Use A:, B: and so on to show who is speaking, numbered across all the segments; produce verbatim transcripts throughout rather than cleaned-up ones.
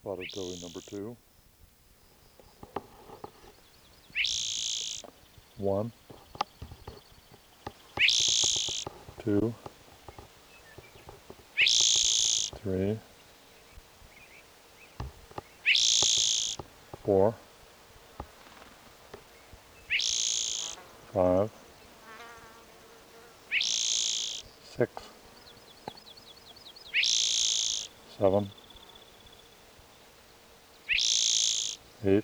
A: Spotted towhee number two. One, two, three, four, five, six, seven, eight,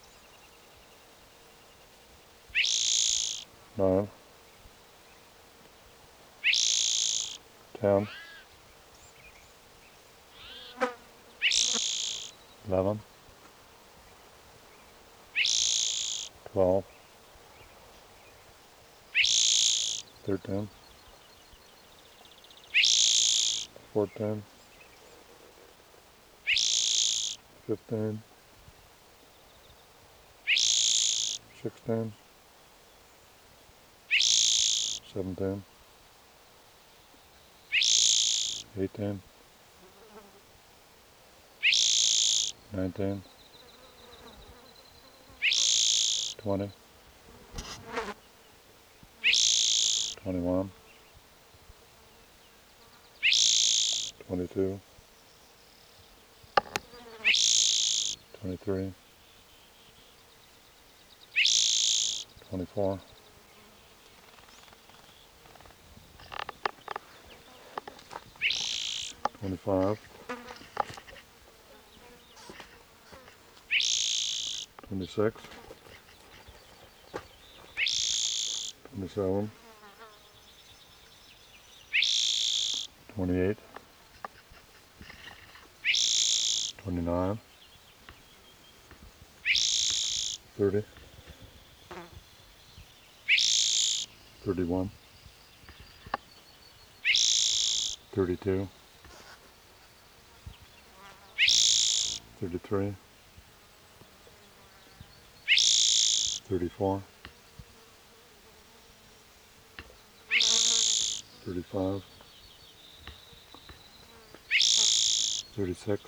A: nine, ten, eleven, twelve, thirteen, fourteen, fifteen, sixteen, seventeen, eighteen, nineteen, twenty, twenty-one, twenty-two, twenty-three, twenty-four, twenty-five, twenty-six, twenty-seven, twenty-eight, twenty-nine, thirty, thirty-one, thirty-two, thirty-three, thirty-four, thirty-five, thirty-six,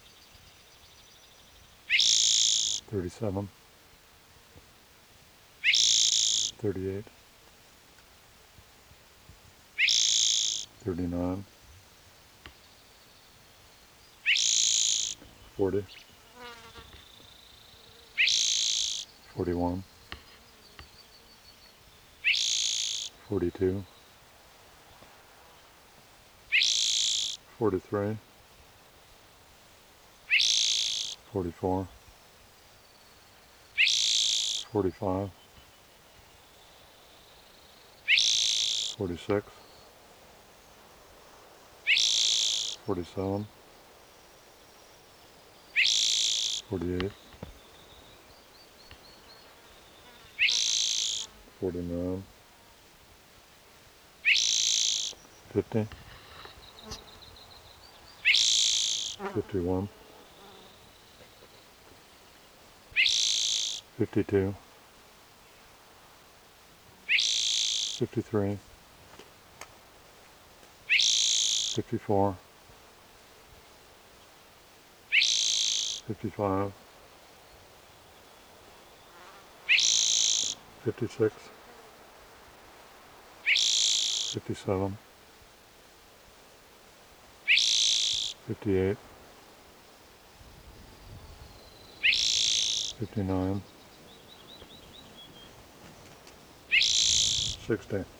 A: thirty-seven, thirty-eight, thirty-nine, forty, forty-one, forty-two, forty-three, forty-four, forty-five, forty-six, forty-seven, forty-eight, forty-nine, fifty, fifty-one, fifty-two, fifty-three, fifty-four, fifty-five, fifty-six, fifty-seven, fifty-eight, fifty-nine, sixty.